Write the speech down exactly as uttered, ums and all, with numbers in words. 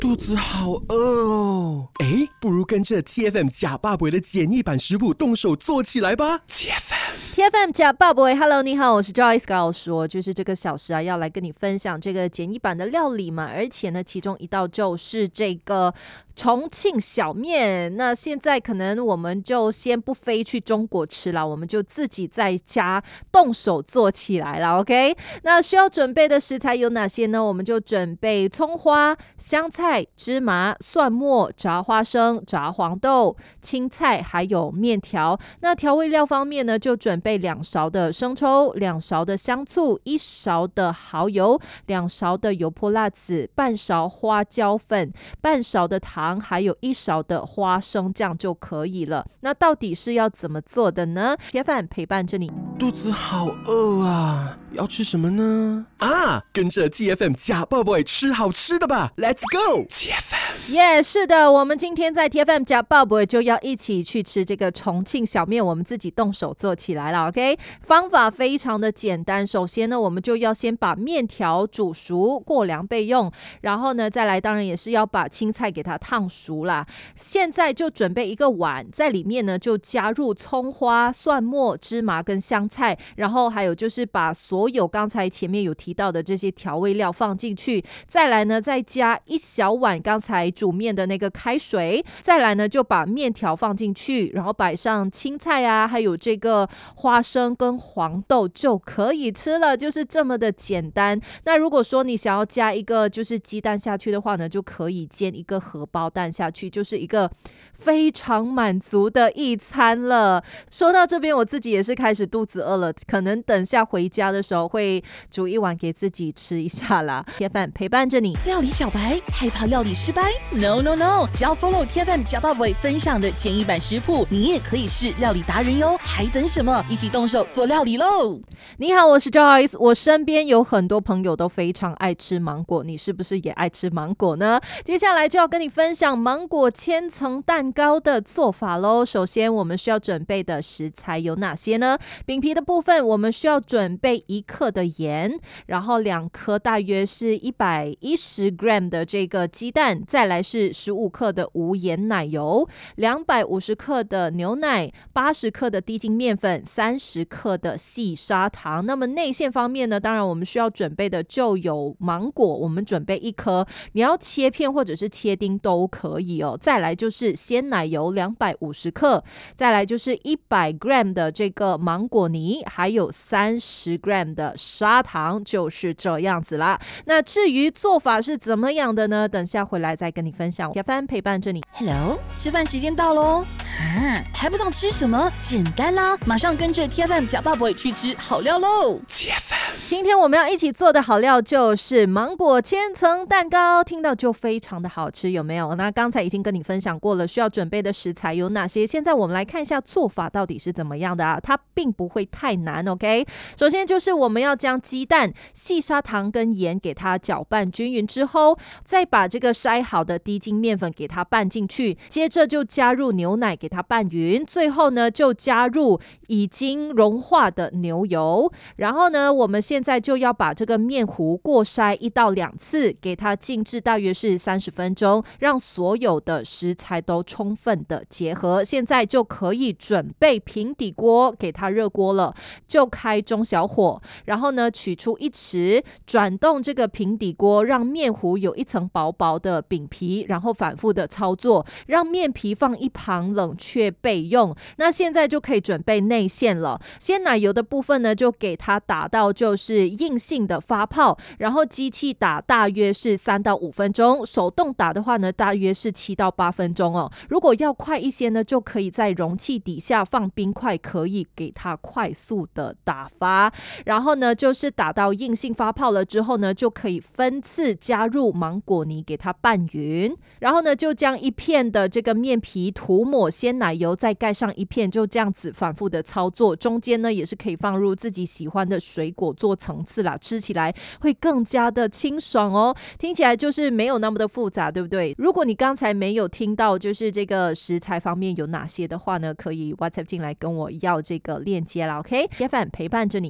肚子好饿哦。诶，不如跟着 T F M 假爸爸的简易版食谱动手做起来吧。 T F M T F M 假爸爸 Hello 你好，我是 Joyce。 刚好说就是这个小时啊，要来跟你分享这个简易版的料理嘛，而且呢其中一道就是这个重庆小面。那现在可能我们就先不飞去中国吃了，我们就自己在家动手做起来了 OK。 那需要准备的食材有哪些呢？我们就准备葱花、香菜、芝麻、蒜末、炸花生、炸黄豆、青菜还有面条。那调味料方面呢，就准备两勺的生抽、两勺的香醋、一勺的蚝油、两勺的油泼辣子、半勺花椒粉、半勺的糖，还有一勺的花生酱就可以了。那到底是要怎么做的呢？铁饭陪伴着你。 肚子好饿啊，要吃什么呢？啊，跟着 T F M 假爸爸吃好吃的吧 Let's go T F M。 耶、yeah, 是的，我们今天在 T F M 假爸爸就要一起去吃这个重庆小面，我们自己动手做起来了 OK。 方法非常的简单，首先呢我们就要先把面条煮熟过凉备用，然后呢再来当然也是要把青菜给它烫熟啦。现在就准备一个碗，在里面呢就加入葱花、蒜末、芝麻跟香菜，然后还有就是把所有刚才前面有提到的这些调味料放进去，再来呢再加一小碗刚才煮面的那个开水，再来呢就把面条放进去，然后摆上青菜啊，还有这个花生跟黄豆就可以吃了，就是这么的简单。那如果说你想要加一个就是鸡蛋下去的话呢，就可以煎一个荷包蛋下去，就是一个非常满足的一餐了。说到这边我自己也是开始肚子饿了，可能等下回家的时候会煮一碗给自己吃一下啦。铁饭陪伴着你。 料理小白害怕料理失败 ？No No No！ 只要 follow T F M 假爸爸分享的简易版食谱，你也可以是料理达人哟！还等什么？一起动手做料理喽！ 你好，我是 Joyce。 我身边有很多朋友都非常爱吃芒果，你是不是也爱吃芒果呢？接下来就要跟你分享芒果千层蛋糕的做法咯。首先我们需要准备的食材有哪些呢？饼皮的部分我们需要准备一克的盐，然后两颗大约是一百一十 gram 的这个鸡蛋，再来是十五克的无盐奶油，两百五十克的牛奶，八十克的低筋面粉，三十克的细砂糖。那么内馅方面呢，当然我们需要准备的就有芒果，我们准备一颗，你要切片或者是切丁都可以哦。再来就是鲜奶油两百五十克，再来就是一百 gram 的这个芒果泥，还有三十 gram 的砂糖，就是这样子啦。那至于做法是怎么样的呢？等下回来再跟你分享。铁饭陪伴着你。 Hello， 吃饭时间到咯！啊，还不知道吃什么？简单啦，马上跟着 T F M 假爸爸去吃好料喽 T F M。 今天我们要一起做的好料就是芒果千层蛋糕，听到就非常的好吃，有没有？那刚才已经跟你分享过了，需要准备的食材有哪些，现在我们来看一下做法到底是怎么样的啊？它并不会太难 OK。 首先就是我们要将鸡蛋、细砂糖跟盐给它搅拌均匀之后，再把这个筛好的低筋面粉给它拌进去，接着就加入牛奶给它拌匀，最后呢就加入已经融化的牛油，然后呢我们现在就要把这个面糊过筛一到两次，给它静置大约是三十分钟，让所有的食材都充分的结合。现在就可以准备平底锅，给它热锅了，就开中小火，然后呢取出一匙，转动这个平底锅，让面糊有一层薄薄的饼皮，然后反复的操作，让面皮放一旁冷却备用。那现在就可以准备内馅了。鲜奶油的部分呢，就给它打到就是硬性的发泡，然后机器打大约是三到五分钟，手动打的话呢大约是七到八分钟哦。如果要快一些呢，就可以在容器底下放冰块，可以给它快速的打发。然后呢就是打到硬性发泡了之后呢，就可以分次加入芒果泥给它拌匀，然后呢就将一片的这个面皮涂抹鲜奶油，再盖上一片，就这样子反复的操作。中间呢也是可以放入自己喜欢的水果做层次啦，吃起来会更加的清爽哦。听起来就是没有那么的复杂，对不对？如果你刚才没有听到就是这个食材方面有哪些的话呢，可以 WhatsApp 进来跟我要这个链接啦 OK。 T F M 陪伴着你。